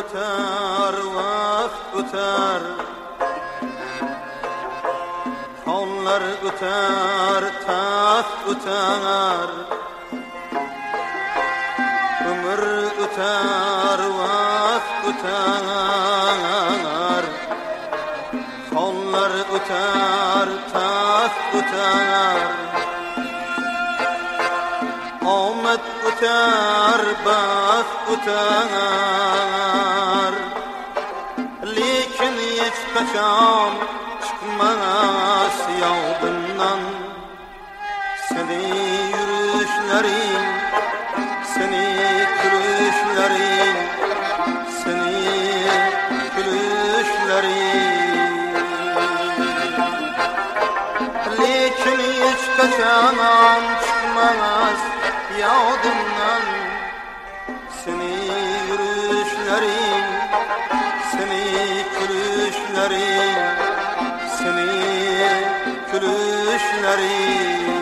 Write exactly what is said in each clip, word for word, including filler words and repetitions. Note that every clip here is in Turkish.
öter, vakt öter, onlar öter, taht öter, ömür öter, vakt öter, onlar öter, taht öter, omed öter, baxt öter, lekin hiç kaçan çıkmaz yağdından. Seni yürüyüşlerin, seni gülüşlerin, seni gülüşlerin, lekin hiç kaçan çıkmaz yağdından. Seni yürüyüşlerin, seni gülüşlerin, seni gülüşlerin.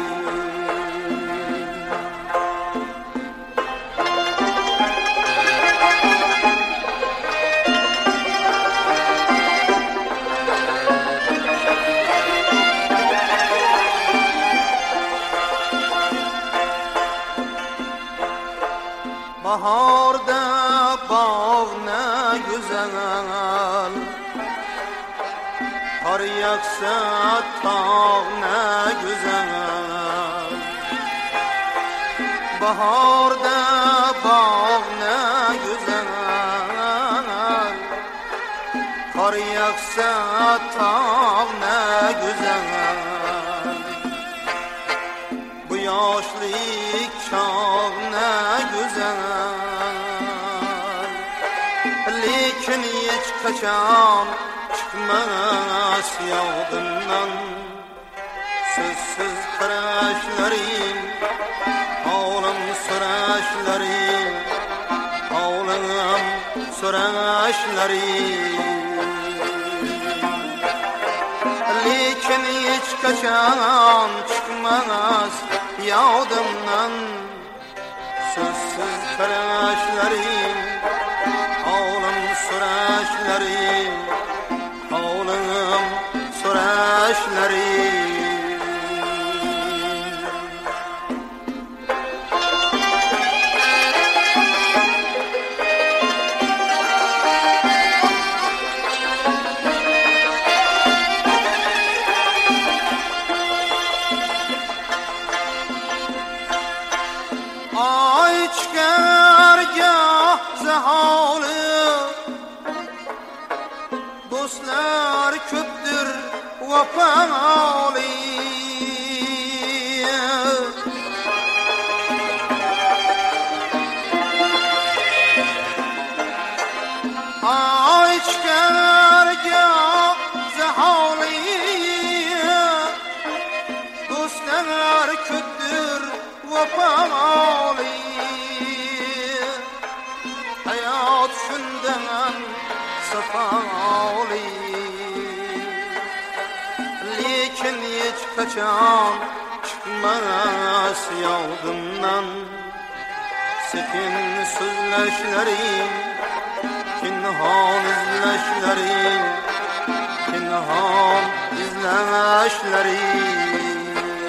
Baharda bağ ne güzel, kar yaksa tağ ne güzel. Baharda bağ ne güzel, kar yaksa tağ ne güzel. Bu yaşlık çağ ne güzel, lekin hiç kaçan çıkmaz yağdından. Sözsüz karışların, oğlum soraşların, oğlum soraşların, lekin hiç kaçan çıkmaz yağdından. Sözsüz karışların, oğlum soraşların, oğlum soraşların. Ay çıkargah zahalı, dostlar köptür vafalı. Ay çıkargah zahalı, dostlar köptür vafalı. Hayat şundan safalı, lekin hiç kaçan çıkmaz yağdından. Sekin sözleşlerin, kinhan izleşlerin, kinhan izleşlerin,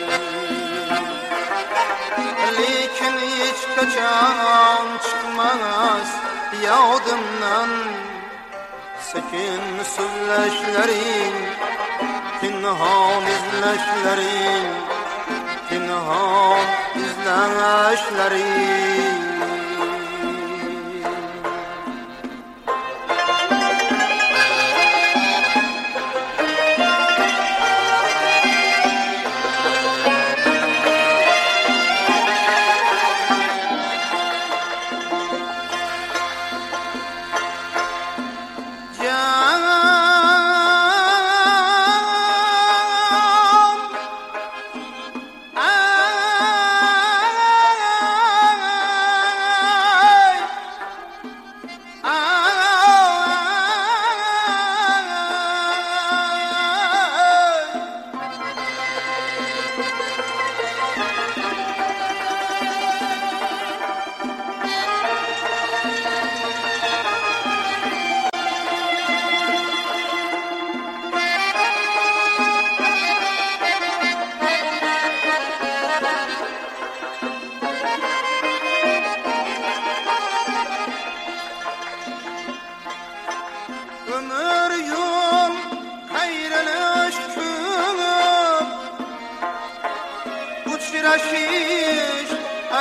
lekin hiç kaçan çıkmaz yağdından. Sekin sözleşlerin, kinhan izleşlerin, kinhan izleşlerin.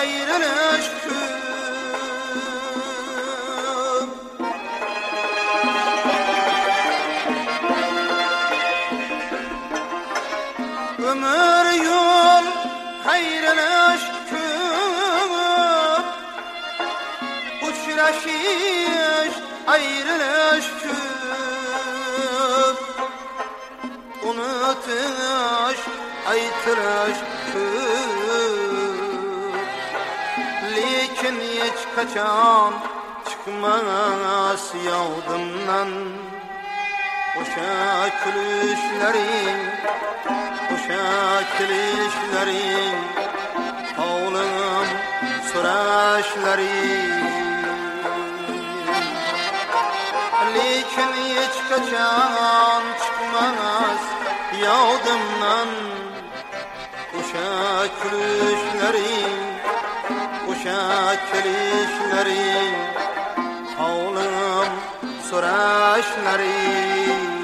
ayrılış küp. Ömür yol ayrılış küp, uçraşış ayrılış küp, unutuş aytılış küp. Lekin hiç kaçan çıkmaz yavdımdan oşa külüşlerin, oşa külüşlerin, havlım soraşlerin. Lekin hiç kaçan çıkmaz yavdımdan oşa külüşlerin, oşa külüşlerin, havlım soraşlerin.